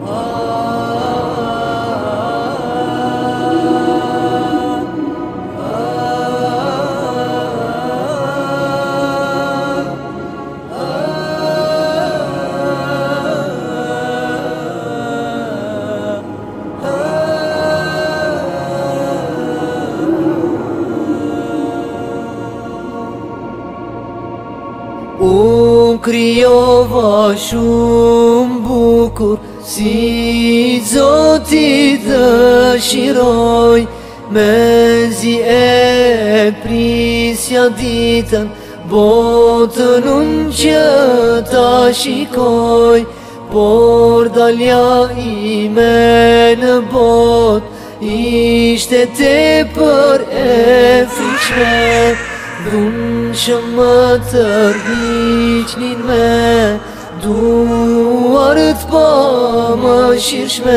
Unë krijova shumë bukur, si Zoti dëshiroj, mezi e prisja ditën, botën unë që ta shikoj. Por dalja ime në botë, ishte tepër e frikshme. Dhunë që më tërhiqnin me duarët pa më shirshme.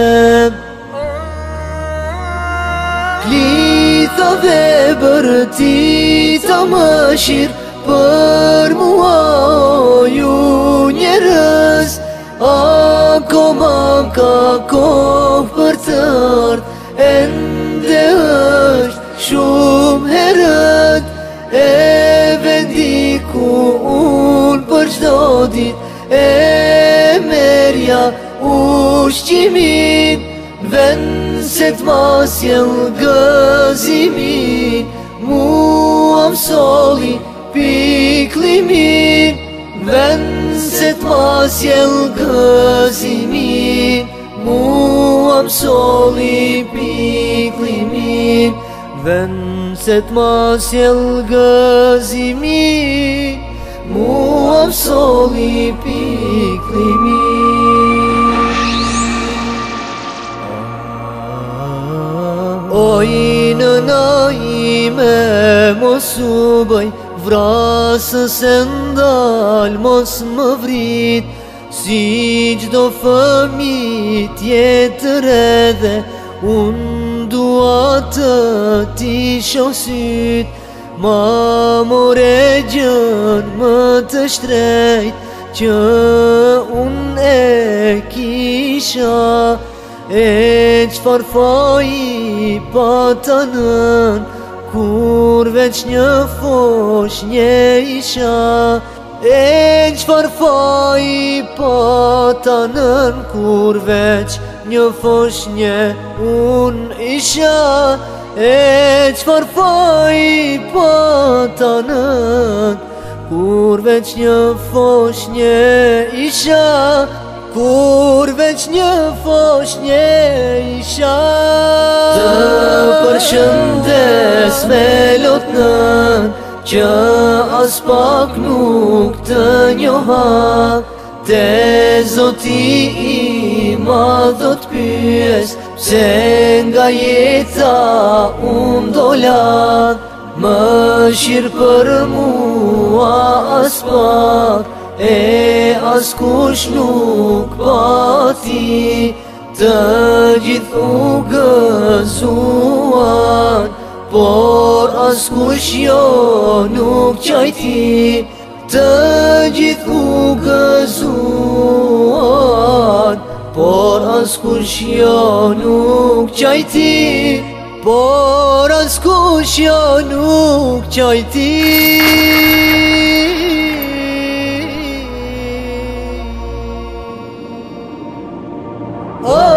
Klitha dhe bërtita më shirë për mua, o ju njerëz. Akoma ka kohë për të ardhë, ende është shumë herët. E vendi ku unë për çdo dit e merja ushqimin, vend se t'ma sjell gëzimin, mua m'solli piklimin. Vend se t'ma sjell gëzimin, mua m'solli piklimin. Vend se t'ma sjell gëzimin, mua m'solli piklimin. Oj nëna ime mos u bëj vrasës e ndal mos më vrit, si gjdo fëmijë tjetër edhe unë dua të ti shoh syt. Ma more gjën më të shtrejt që unë e kisha, e qfar faji pata nën kur veç një foshnje isha. E qfar faji pata nën kur veç një foshnje unë isha. E qfar faji pata nën kur veç një foshnje isha. Kur veç një foshnje isha. Të përshëndes me lotnën që as pak nuk të njoha, te Zoti i madh do t'pyes pse nga jeta unë dola. Më shirë për mua as pak, e as kush nuk pati. Të gjithë u gëzuan, por as kush jo nuk qajti. Të gjithë u gëzuan, por as kush jo nuk qajti. Por as kush jo nuk qajti. Oh